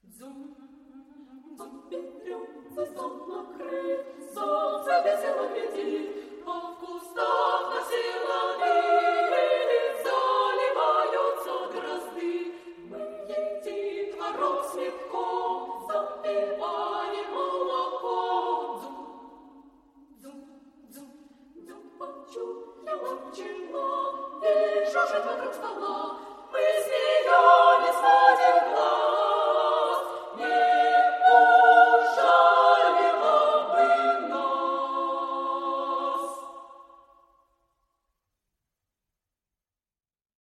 Дзум, дзум, березы сон накрыт, солнце весело глядит, а в кустах на силовые заливаются дрозды. Мы едим творог с метком, запиваем молоко. Дзум, дзум, дзум, дзум, почуяла пчела, вижу же вокруг стола, мы смеялись в один глаз.